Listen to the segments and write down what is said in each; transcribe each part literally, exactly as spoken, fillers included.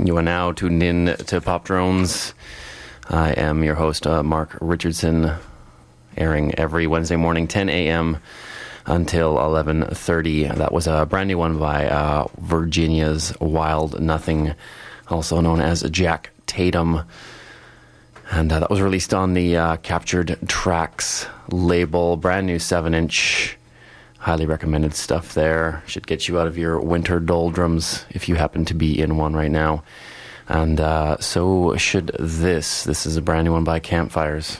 You are now tuned in to Pop Drones. I am your host, uh, Mark Richardson, airing every Wednesday morning, ten a.m. until eleven thirty. That was a brand new one by uh, Virginia's Wild Nothing, also known as Jack Tatum. And uh, that was released on the uh, Captured Tracks label, brand new seven inch. Highly recommended stuff there. Should get you out of your winter doldrums if you happen to be in one right now. And uh, so should this. This is a brand new one by Campfires.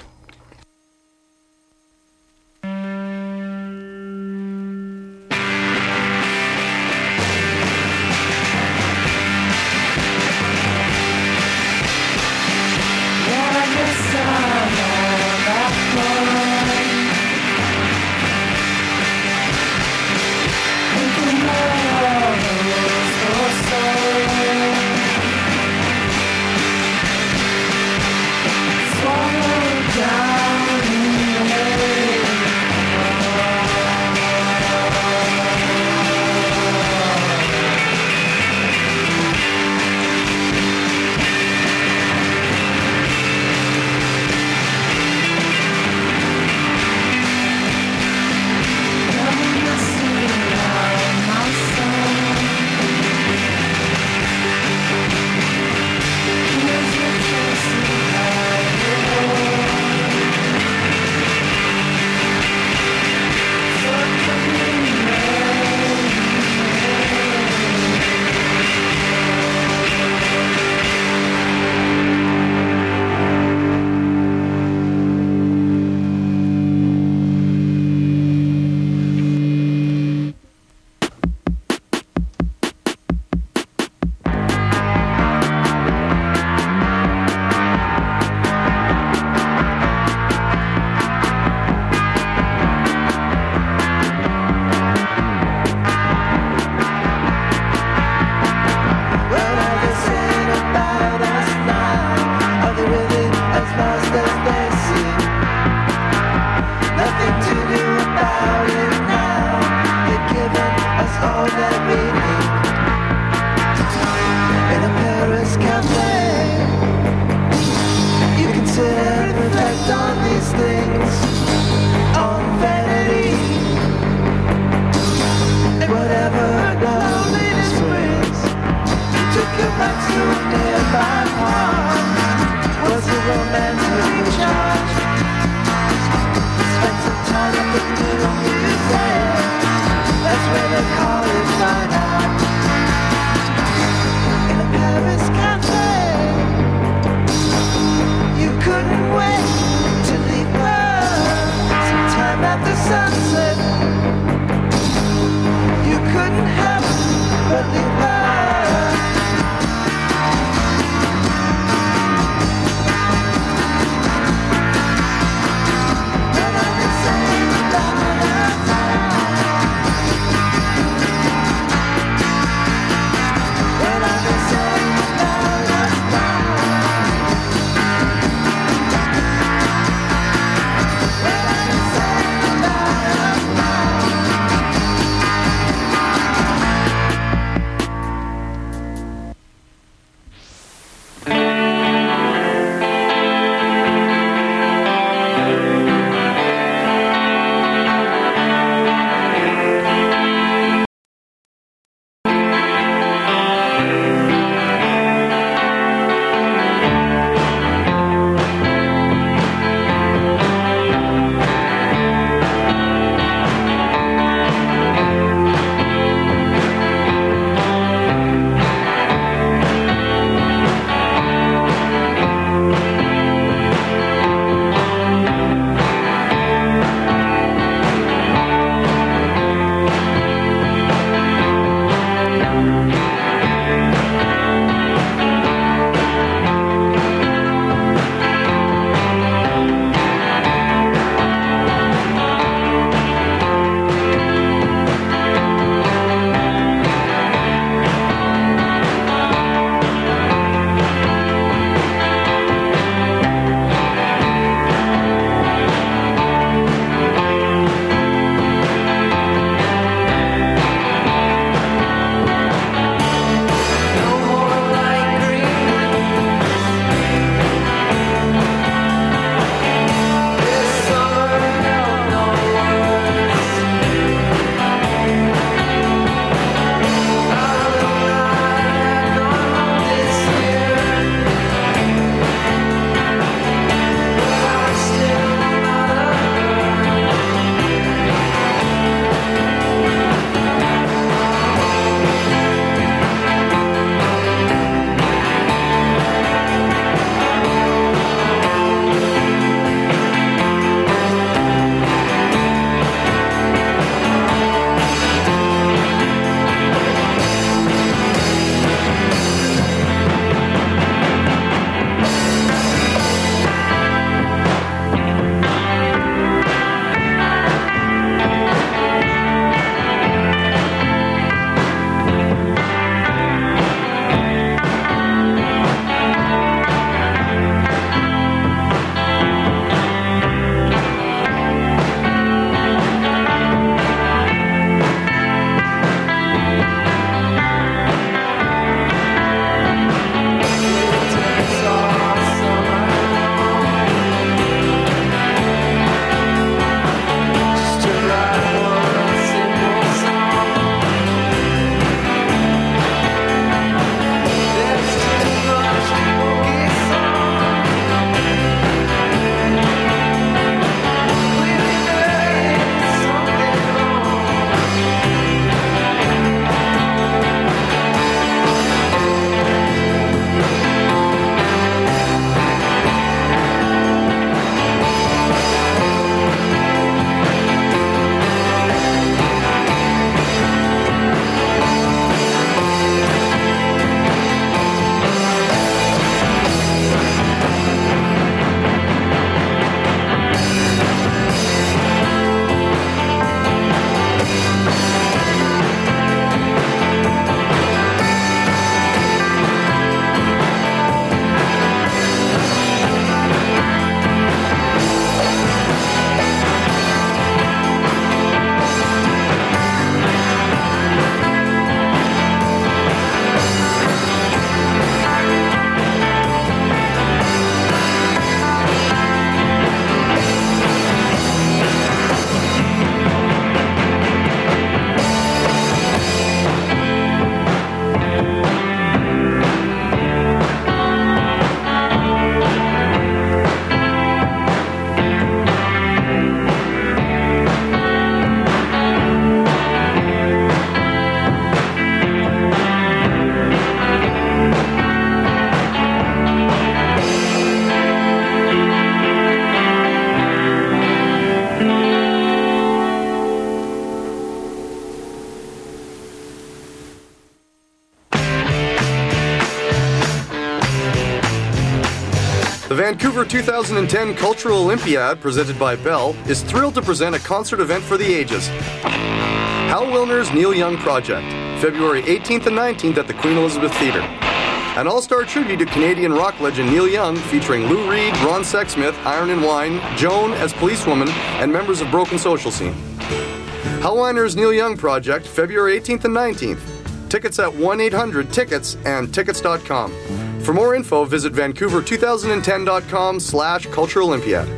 Vancouver two thousand ten Cultural Olympiad, presented by Bell, is thrilled to present a concert event for the ages. Hal Wilner's Neil Young Project, February eighteenth and nineteenth at the Queen Elizabeth Theatre. An all-star tribute to Canadian rock legend Neil Young, featuring Lou Reed, Ron Sexsmith, Iron and Wine, Joan as Policewoman, and members of Broken Social Scene. Hal Wilner's Neil Young Project, February eighteenth and nineteenth. Tickets at one eight hundred tickets and tickets dot com. For more info, visit vancouver two thousand ten dot com slash Cultural Olympiad.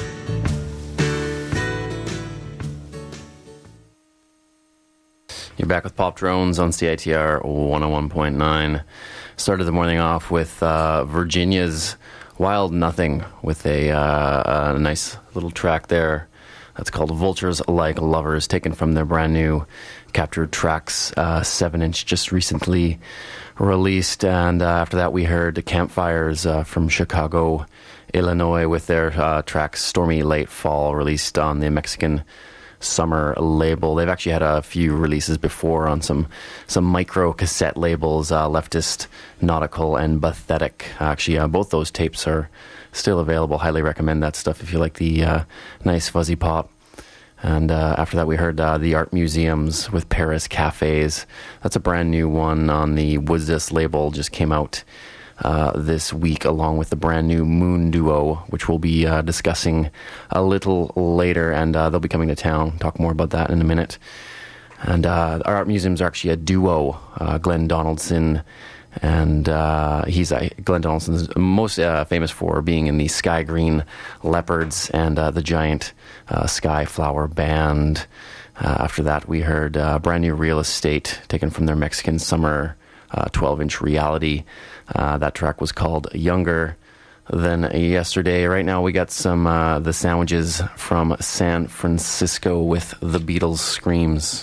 You're back with Pop Drones on C I T R one oh one point nine. Started the morning off with uh, Virginia's Wild Nothing with a, uh, a nice little track there. That's called Vultures Like Lovers, taken from their brand new Captured Tracks uh, seven inch, just recently released. And uh, after that, we heard Campfires uh, from Chicago, Illinois, with their uh, track Stormy Late Fall, released on the Mexican Summer label. They've actually had a few releases before on some some micro cassette labels, uh, Leftist, Nautical, and Bathetic. Actually, uh, both those tapes are still available. Highly recommend that stuff if you like the uh, nice fuzzy pop. And uh, after that, we heard uh, The Art Museums with Paris Cafes. That's a brand new one on the Woodsdust label, just came out uh, this week, along with the brand new Moon Duo, which we'll be uh, discussing a little later. And uh, they'll be coming to town. Talk more about that in a minute. And uh, our Art Museums are actually a duo, uh, Glenn Donaldson. And uh, he's uh, Glenn Donaldson's most uh, famous for being in the Sky Green Leopards and uh, the Giant uh, Sky Flower Band. Uh, after that, we heard uh, brand new Real Estate, taken from their Mexican Summer uh, twelve inch reality. Uh, that track was called Younger Than Yesterday. Right now, we got some uh, the Sandwiches from San Francisco with The Beatles Screams.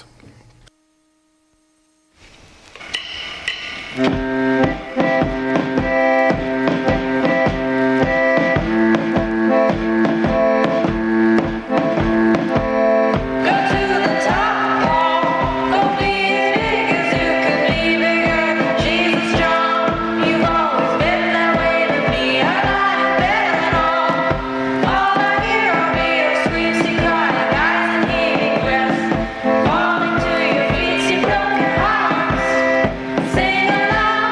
Falling to your feet, you broken hearts. Sing along.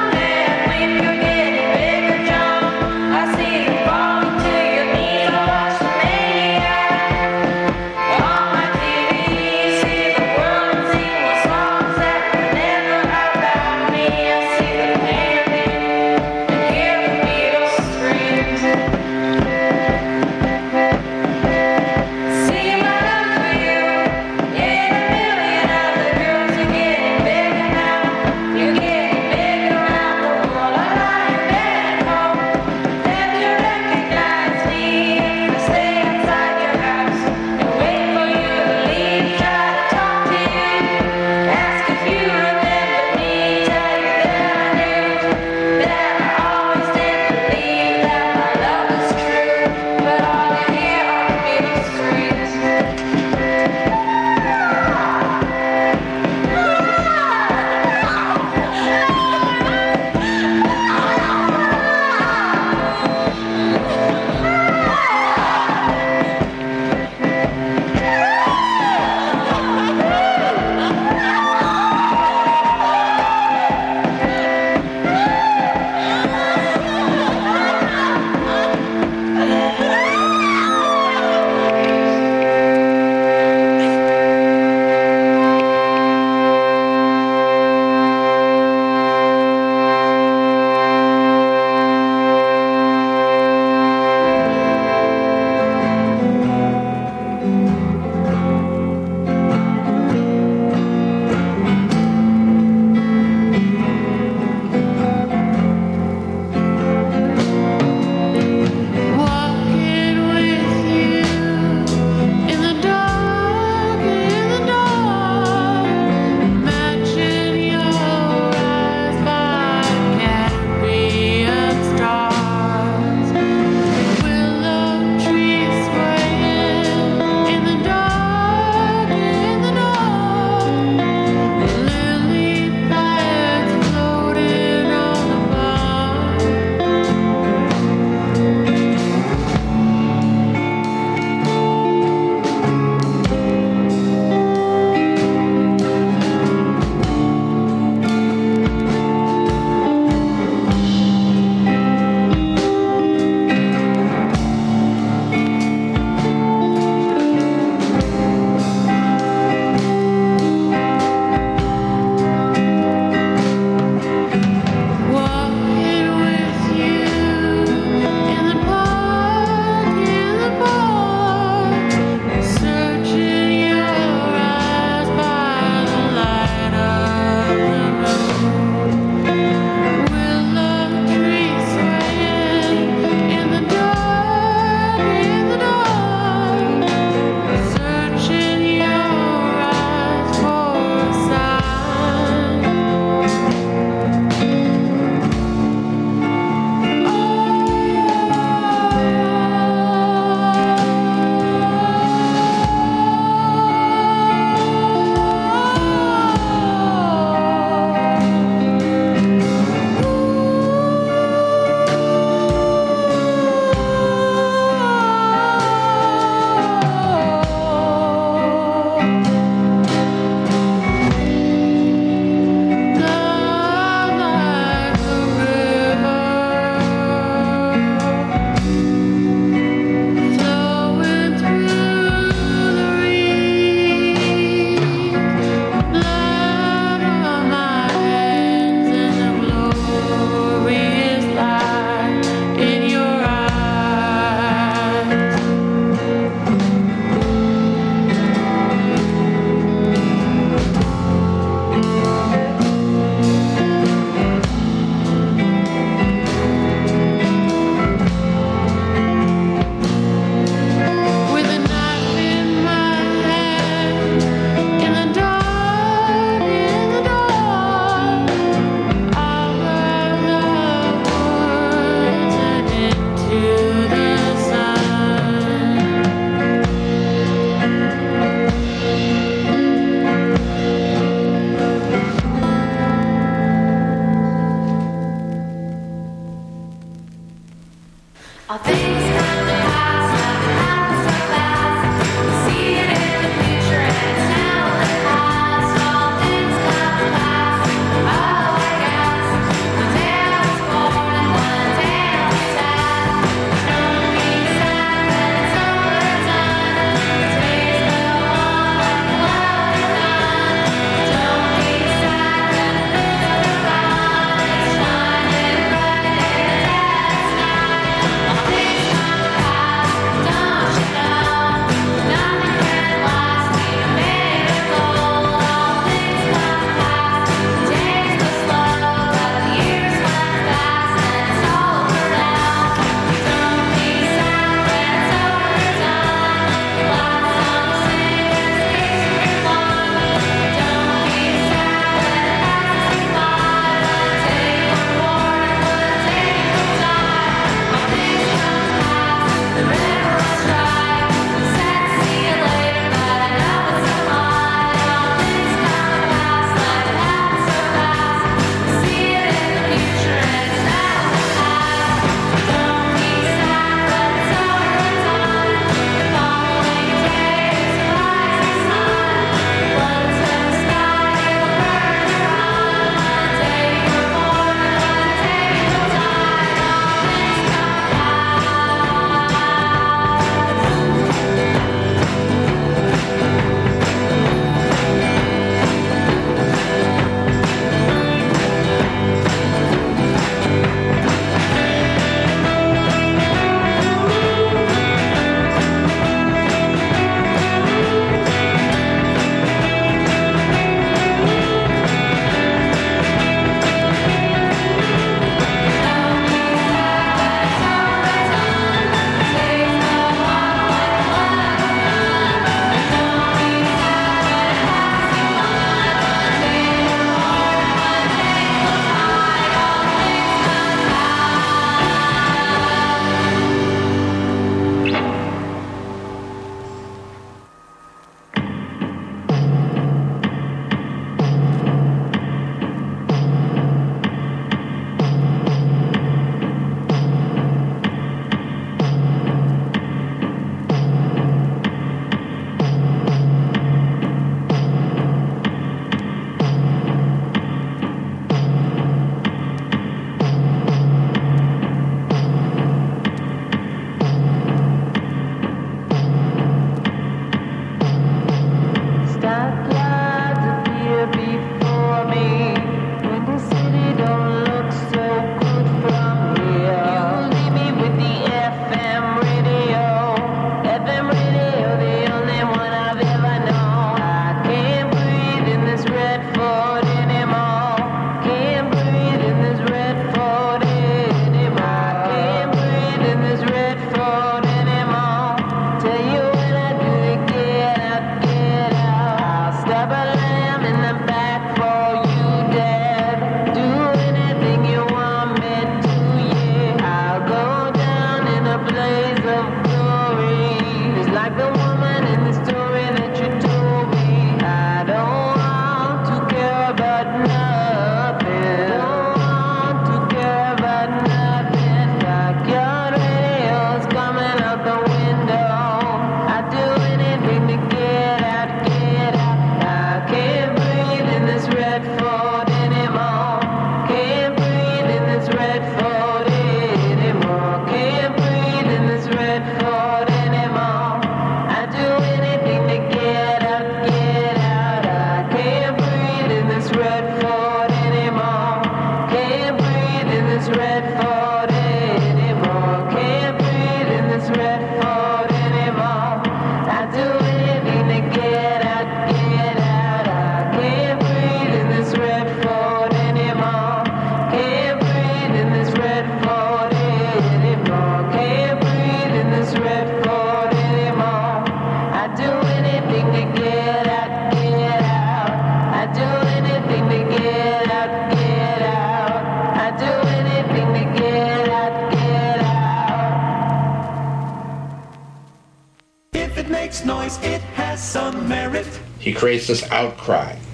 If it makes noise, it has some merit. He creates this outcry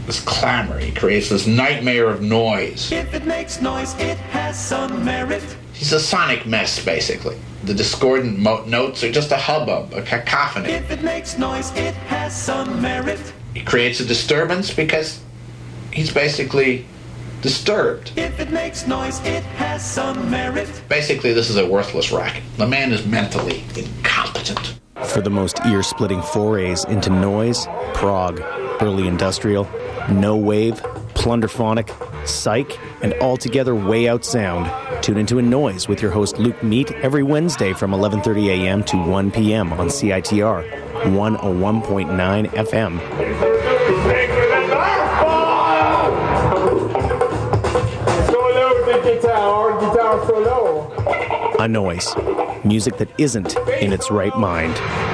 this clamor. He creates this nightmare of noise. If it makes noise, it has some merit. He's a sonic mess, basically. The discordant mo- notes are just a hubbub, a cacophony. If it makes noise, it has some merit. He creates a disturbance because he's basically disturbed. If it makes noise, it has some merit. Basically, this is a worthless racket. The man is mentally incompetent. For the most ear-splitting forays into noise, prog, early industrial, no wave, plunderphonic, psych, and altogether way out sound, tune into A Noise with your host Luke Meat every Wednesday from eleven thirty a.m. to one p.m. on C I T R one oh one point nine F M. A Noise. Music that isn't in its right mind.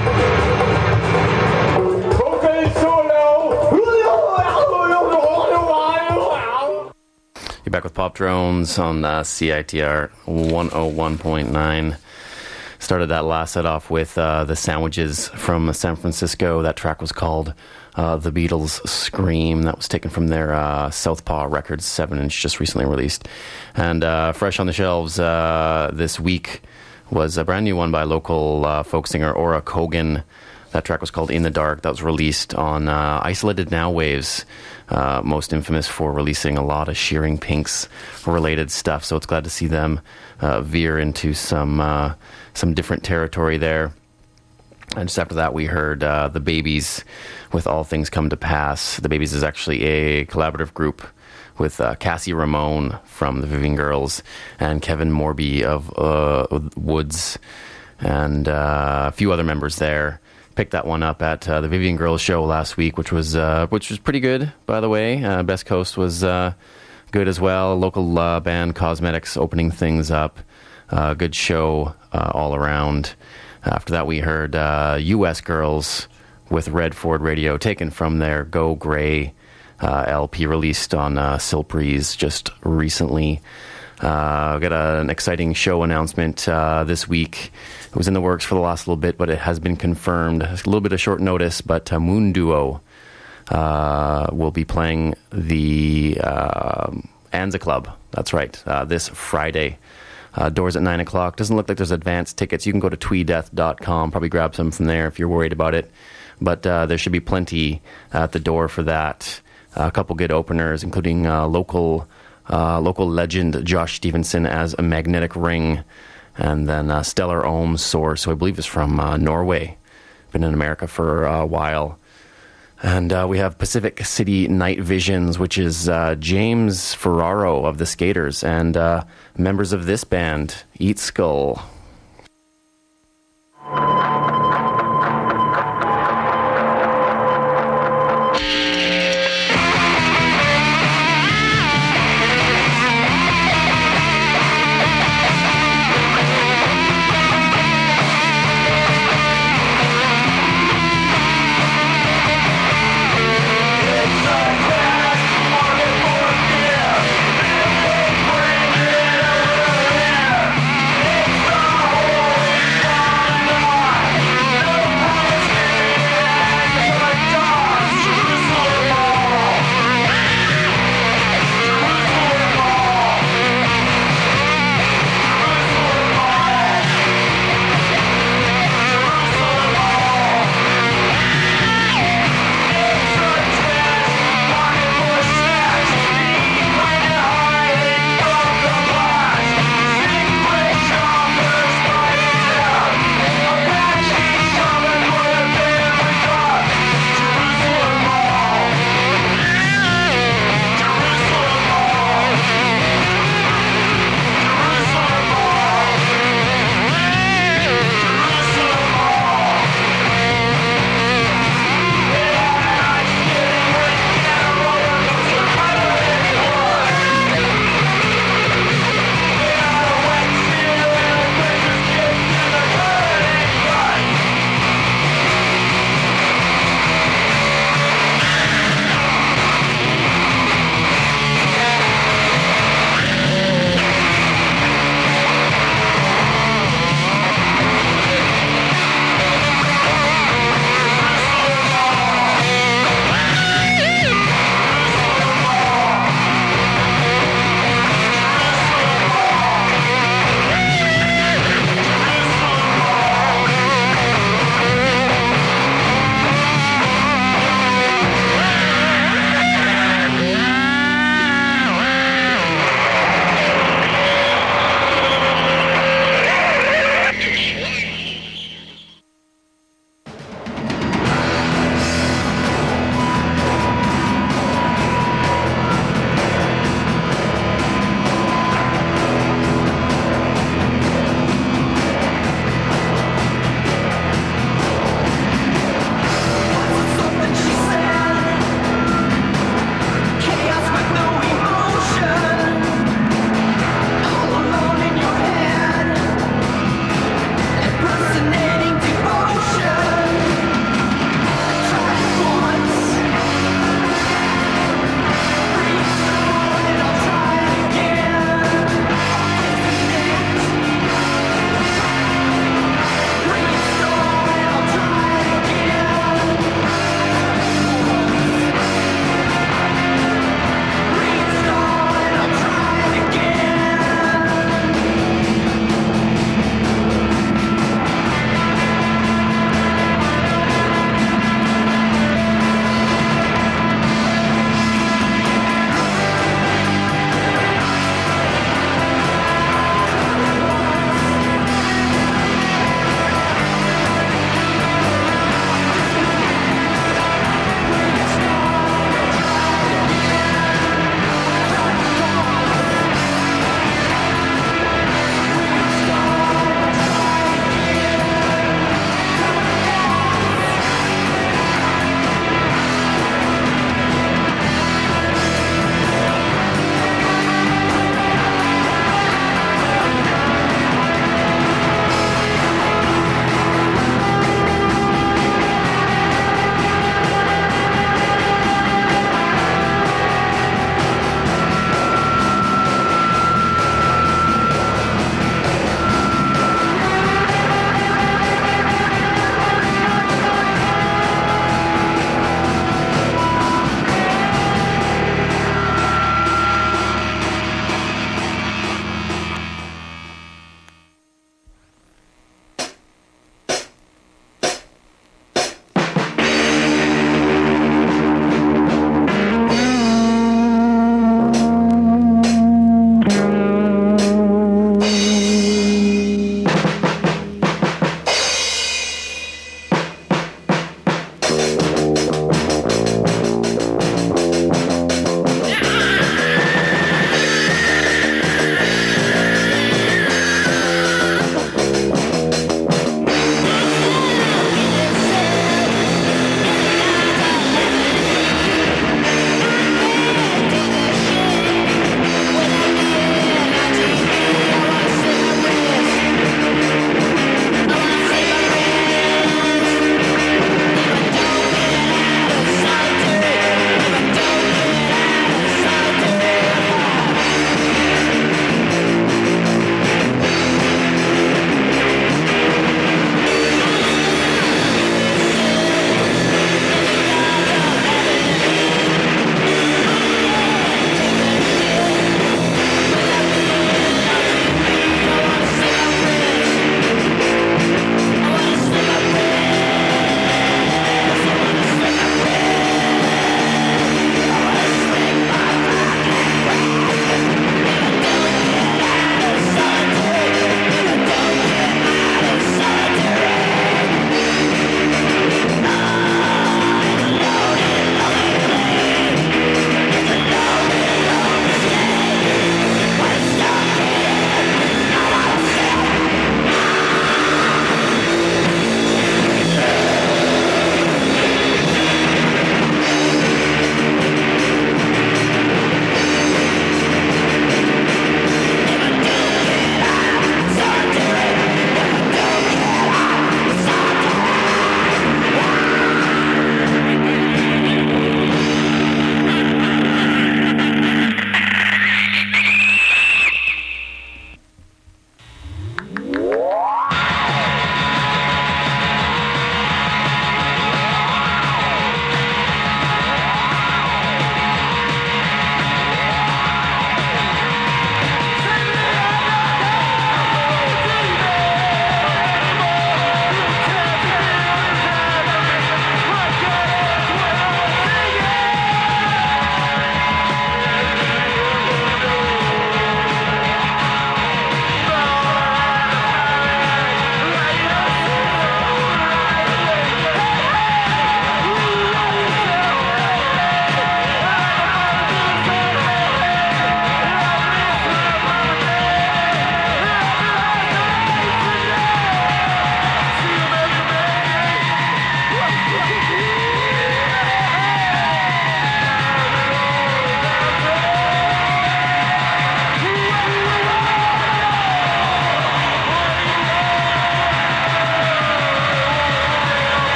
You're back with Pop Drones on uh, C I T R one oh one point nine. Started that last set off with uh, the Sandwiches from San Francisco. That track was called uh, The Beatles' Scream. That was taken from their uh, Southpaw Records seven inch, just recently released. And uh, fresh on the shelves uh, this week was a brand new one by local uh, folk singer Aura Kogan. That track was called In the Dark. That was released on uh, Isolated Now Waves, uh, most infamous for releasing a lot of Shearing Pinks related stuff. So it's glad to see them uh, veer into some uh, some different territory there. And just after that, we heard uh, The Babies with All Things Come to Pass. The Babies is actually a collaborative group with uh, Cassie Ramone from the Vivian Girls and Kevin Morby of uh, Woods and uh, a few other members there. Picked that one up at uh, the Vivian Girls show last week, which was uh, which was pretty good, by the way. Uh, Best Coast was uh, good as well. Local uh, band Cosmetics opening things up. Uh, good show uh, all around. After that, we heard uh, U S Girls with Red Ford Radio, taken from their Go Grey uh, L P released on uh, Silpreeze just recently. Uh, got a, an exciting show announcement uh, this week. It was in the works for the last little bit, but it has been confirmed. It's a little bit of short notice, but uh, Moon Duo uh, will be playing the uh, Anza Club. That's right, uh, this Friday. Uh, doors at nine o'clock. Doesn't look like there's advanced tickets. You can go to twee death dot com, probably grab some from there if you're worried about it. But uh, there should be plenty at the door for that. Uh, a couple good openers, including uh, local uh, local legend Josh Stevenson as a Magnetic Ring, and then uh, Stellar Ohms Source, who I believe is from uh, Norway. Been in America for a while. And uh, we have Pacific City Night Visions, which is uh, James Ferraro of the Skaters and uh, members of this band, Eat Skull. It's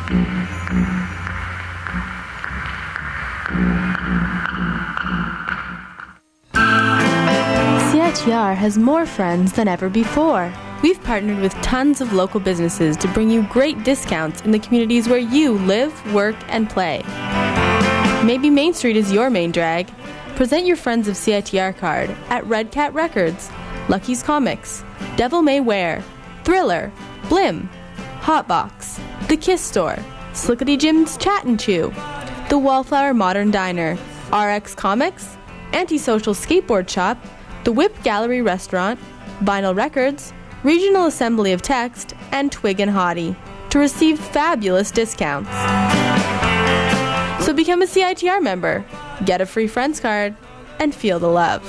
C I T R has more friends than ever before. We've partnered with tons of local businesses to bring you great discounts in the communities where you live, work, and play. Maybe Main Street is your main drag. Present your Friends of C I T R card at Red Cat Records, Lucky's Comics, Devil May Wear, Thriller, Blim, Hotbox, The Kiss Store, Slickety Jim's Chat and Chew, The Wallflower Modern Diner, R X Comics, Antisocial Skateboard Shop, The Whip Gallery Restaurant, Vinyl Records, Regional Assembly of Text, and Twig and Hottie to receive fabulous discounts. So become a C I T R member, get a free Friends card, and feel the love.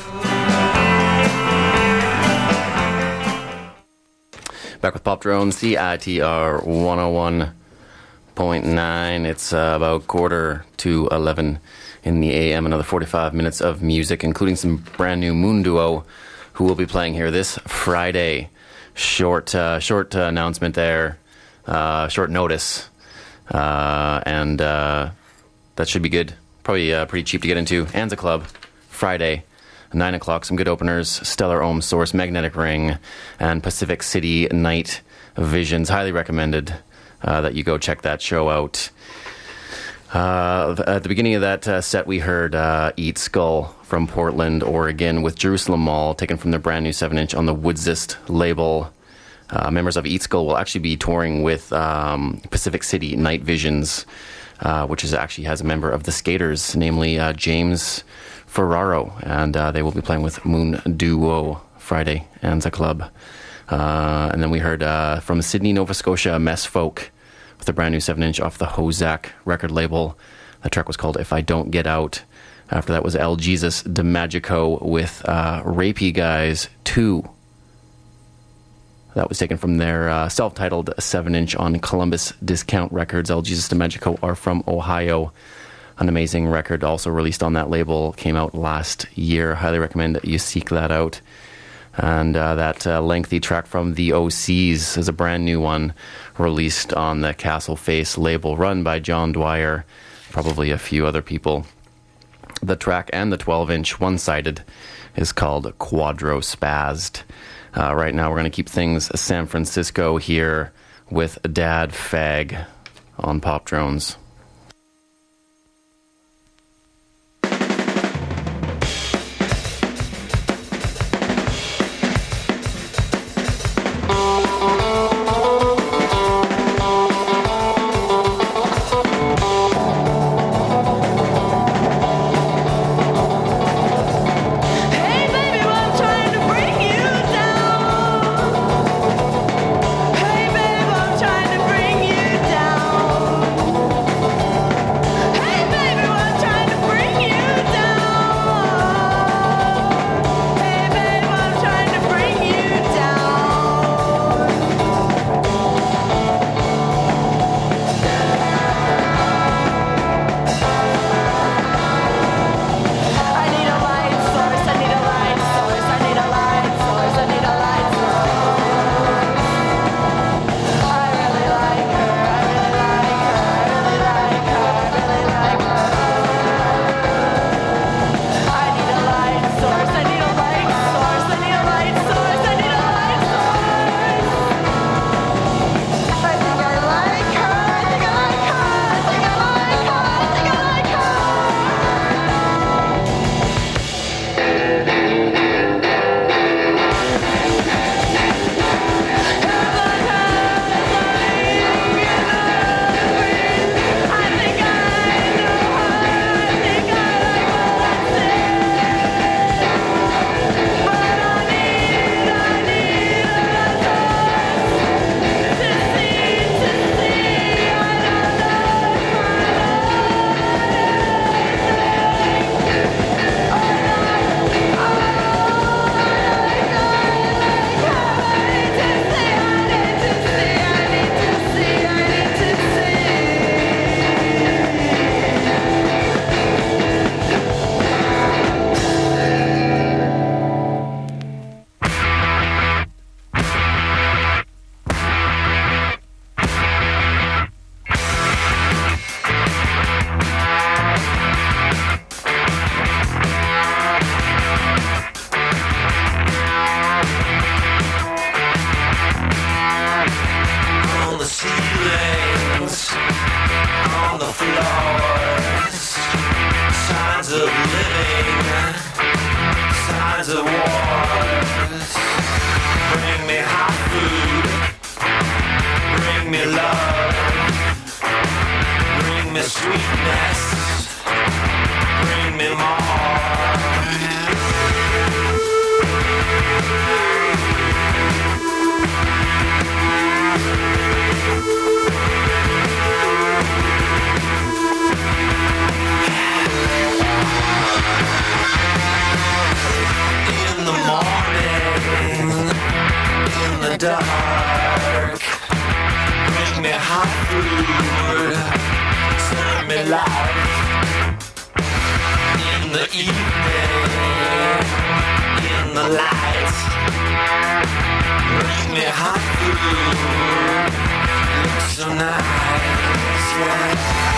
Back with Pop Drone, C I T R one oh one point nine. It's uh, about quarter to eleven in the A M. Another forty-five minutes of music, including some brand new Moon Duo, who will be playing here this Friday. Short, uh, short uh, announcement there, uh, short notice, uh, and uh, that should be good. Probably uh, pretty cheap to get into. Anza Club, Friday, nine o'clock. Some good openers: Stellar Ohm Source, Magnetic Ring, and Pacific City Night Visions. Highly recommended uh, that you go check that show out. Uh, at the beginning of that uh, set, we heard uh, Eat Skull from Portland, Oregon, with Jerusalem Mall, taken from their brand new seven inch on the Woodsist label. Uh, members of Eat Skull will actually be touring with um, Pacific City Night Visions, uh, which is actually has a member of the Skaters, namely uh, James Ferraro, and uh, they will be playing with Moon Duo Friday, Anza Club. Uh, and then we heard uh, from Sydney, Nova Scotia, Mess Folk, with a brand new seven inch off the Hozak record label. The track was called If I Don't Get Out. After that was El Jesus de Magico with uh, Rapey Guys two. That was taken from their uh, self-titled seven inch on Columbus Discount Records. El Jesus de Magico are from Ohio. An amazing record also released on that label. Came out last year. Highly recommend that you seek that out. And uh, that uh, lengthy track from the O Cs is a brand new one released on the Castle Face label, run by John Dwyer, probably a few other people. The track and the twelve inch one-sided is called Quadro Spazzed. Uh, right now we're going to keep things San Francisco here with Dad Fag on Pop Drones. Hey babe, I'm trying to bring you down. sweetness, bring me more. In the morning, in the dark, bring me hot food, serve me life. In the evening, in the light, bring me hot food, look so nice, yeah.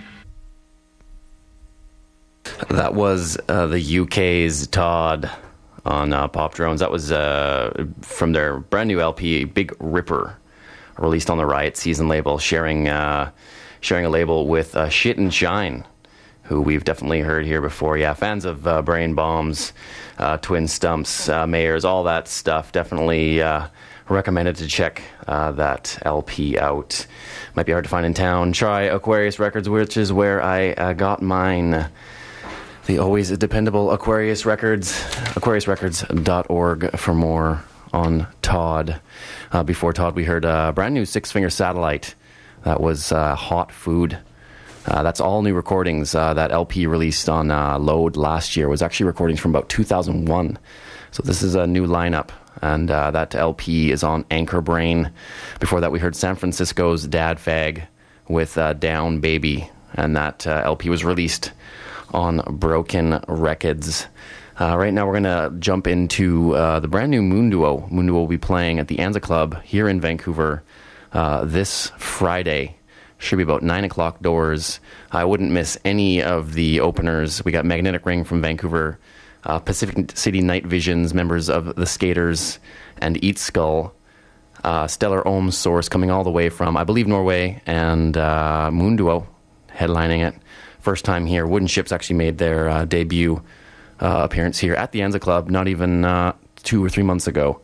That was uh, the U K's Todd on uh, Pop Drones. That was uh, from their brand new L P, Big Ripper, released on the Riot Season label, sharing uh, sharing a label with uh, Shit and Shine, who we've definitely heard here before. Yeah, fans of uh, Brain Bombs, uh, Twin Stumps, uh, Mayors, all that stuff. Definitely uh, recommended to check uh, that L P out. Might be hard to find in town. Try Aquarius Records, which is where I uh, got mine. The always dependable Aquarius Records, aquarius records dot org for more on Todd. Uh, before Todd, we heard a brand new Six Finger Satellite. That was uh, Hot Food. Uh, that's all new recordings. Uh, that L P released on uh, Load last year was actually recordings from about two thousand one. So this is a new lineup, and uh, that L P is on Anchor Brain. Before that, we heard San Francisco's Dad Fag with uh, Down Baby, and that uh, L P was released on Broken Records. Uh, right now, we're going to jump into uh, the brand new Moon Duo. Moon Duo will be playing at the Anza Club here in Vancouver uh, this Friday. Should be about nine o'clock doors. I wouldn't miss any of the openers. We got Magnetic Ring from Vancouver, uh, Pacific City Night Visions, members of The Skaters, and Eat Skull. Uh, Stellar Ohm Source coming all the way from, I believe, Norway, and uh, Moon Duo headlining it. First time here. Wooden Ships actually made their uh, debut uh, appearance here at the Anza Club not even uh, two or three months ago.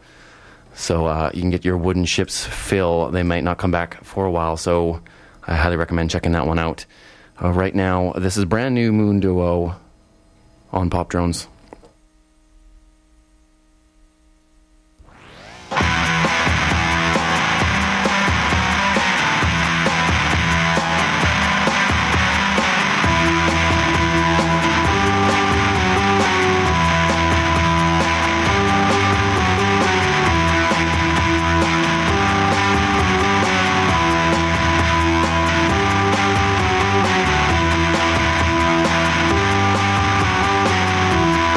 So uh, you can get your Wooden Ships fill. They might not come back for a while, so I highly recommend checking that one out. Uh, right now, this is brand new Moon Duo on Pop Drones. Thank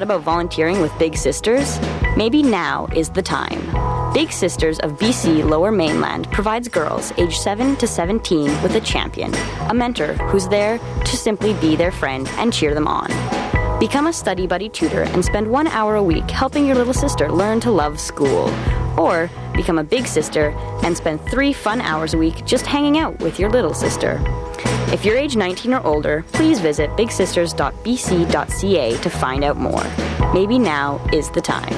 thought about volunteering with Big Sisters? Maybe now is the time. Big Sisters of B C Lower Mainland provides girls aged seven to seventeen with a champion, a mentor who's there to simply be their friend and cheer them on. Become a study buddy tutor and spend one hour a week helping your little sister learn to love school. Or become a big sister and spend three fun hours a week just hanging out with your little sister. If you're age nineteen or older, please visit big sisters dot b c dot c a to find out more. Maybe now is the time.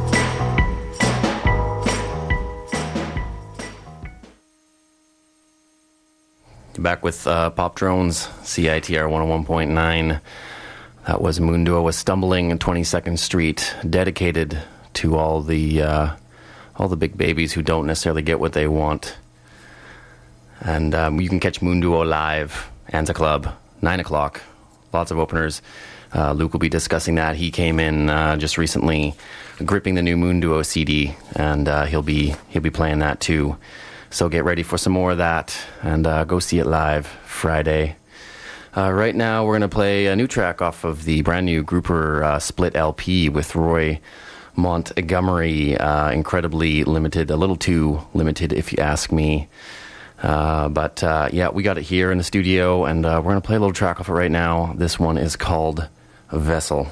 Back with uh, Pop Drones, C I T R one oh one point nine. That was Moonduo was Stumbling in twenty-second Street, dedicated to all the uh, all the big babies who don't necessarily get what they want. And um, you can catch Moonduo live, Anza Club, nine o'clock. Lots of openers. Uh, Luke will be discussing that. He came in uh, just recently, gripping the new Moonduo C D, and uh, he'll be he'll be playing that too. So get ready for some more of that, and uh, go see it live Friday. Uh, right now, we're going to play a new track off of the brand new Grouper uh, Split L P with Roy Montgomery. Uh, incredibly limited, a little too limited, if you ask me. Uh, but uh, yeah, we got it here in the studio, and uh, we're going to play a little track off it right now. This one is called Vessel.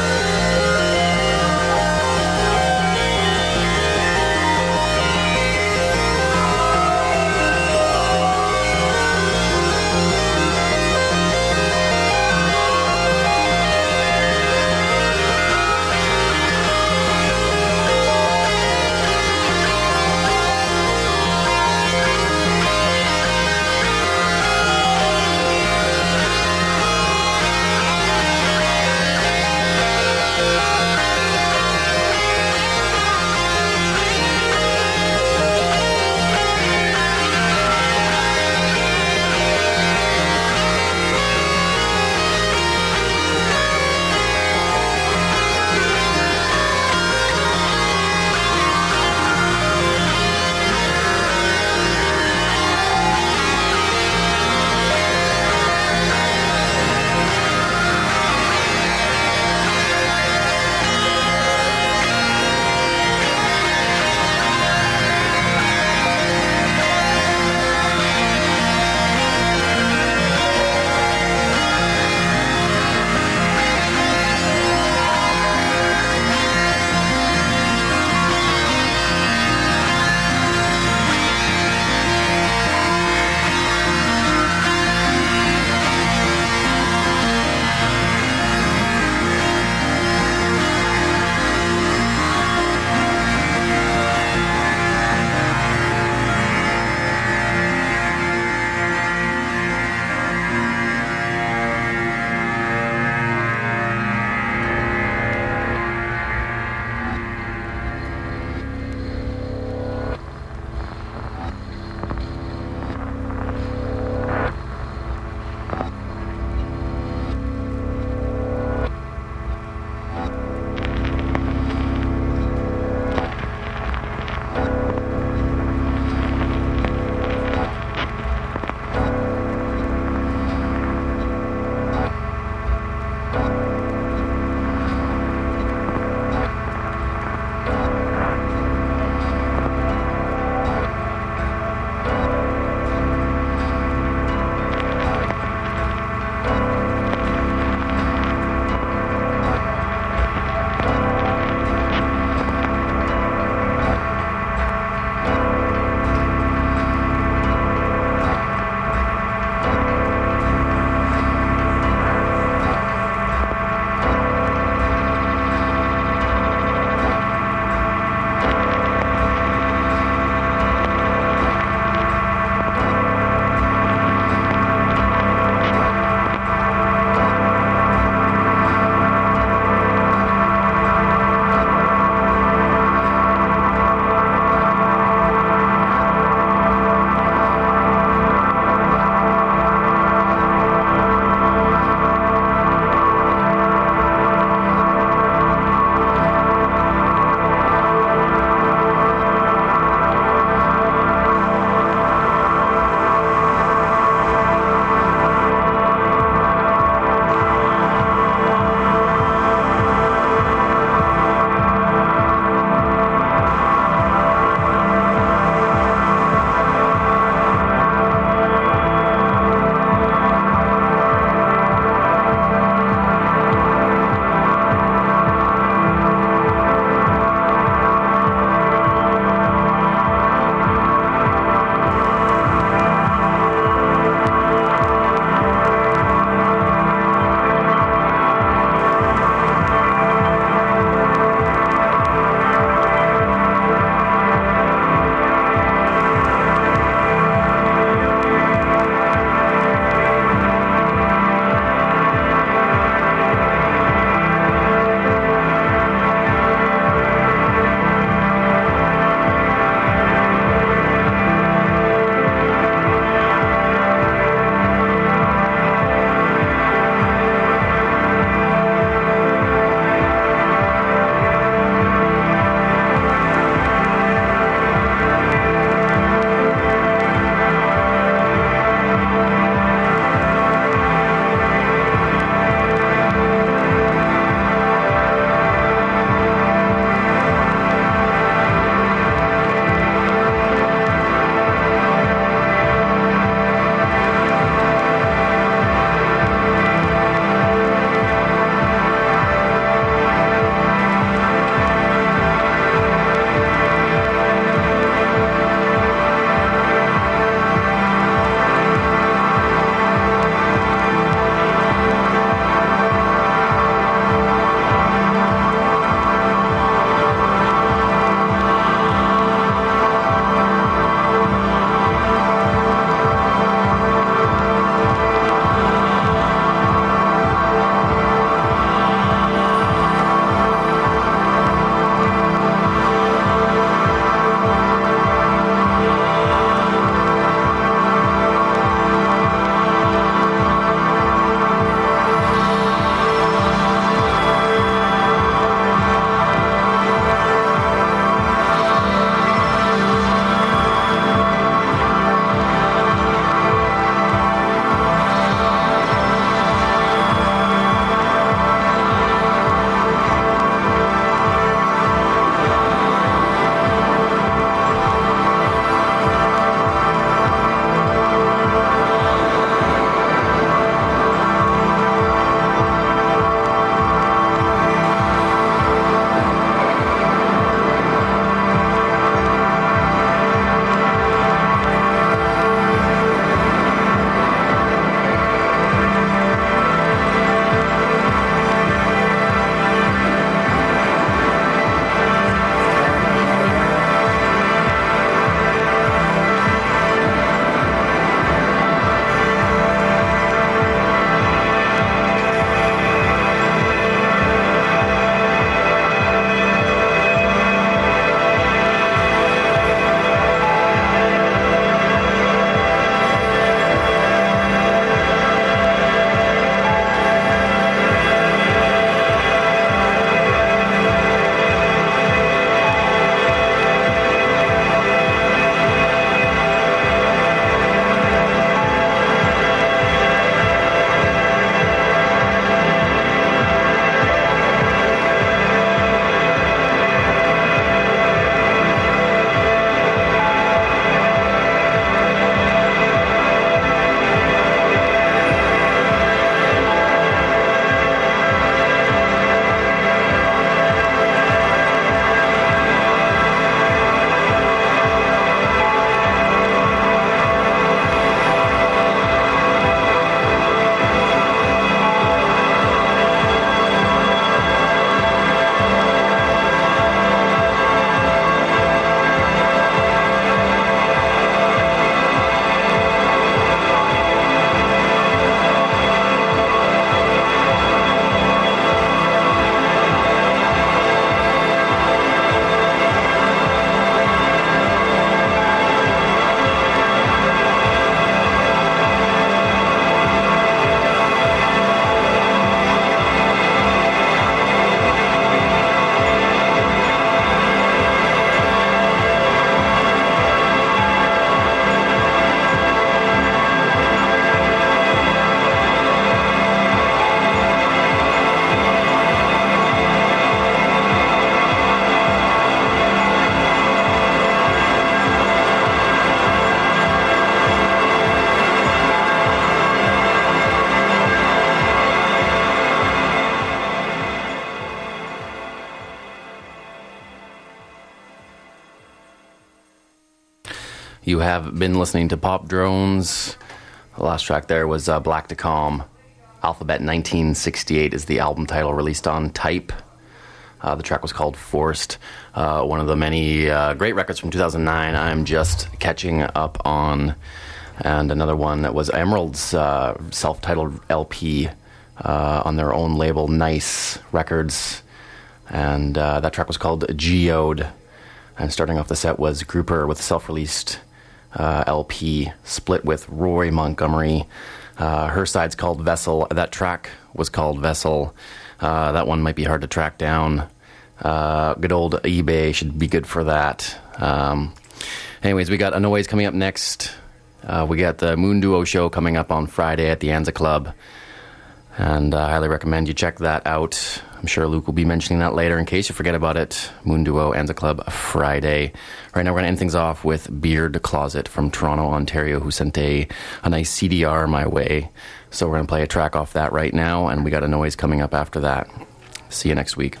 You have been listening to Pop Drones. The last track there was uh, Black to Calm. Alphabet nineteen sixty-eight is the album title, released on Type. Uh, the track was called Forced. Uh, one of the many uh, great records from two thousand nine I'm just catching up on. And another one that was Emerald's uh, self-titled L P uh, on their own label, Nice Records. And uh, that track was called Geode. And starting off the set was Grouper with a self-released uh, L P, split with Roy Montgomery. Uh, her side's called Vessel. That track was called Vessel. Uh, that one might be hard to track down. Uh, good old eBay should be good for that. Um, anyways, we got a Noise coming up next. Uh, we got the Moon Duo show coming up on Friday at the Anza Club. And I highly recommend you check that out. I'm sure Luke will be mentioning that later in case you forget about it. Moon Duo, Anza Club, Friday. Right now we're going to end things off with Beard Closet from Toronto, Ontario, who sent a, a nice C D R my way. So we're going to play a track off that right now, and we got a Noise coming up after that. See you next week.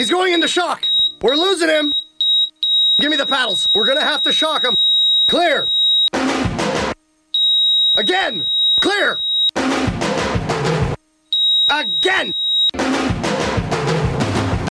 He's going into shock. We're losing him. Give me the paddles. We're gonna have to shock him. Clear. Again.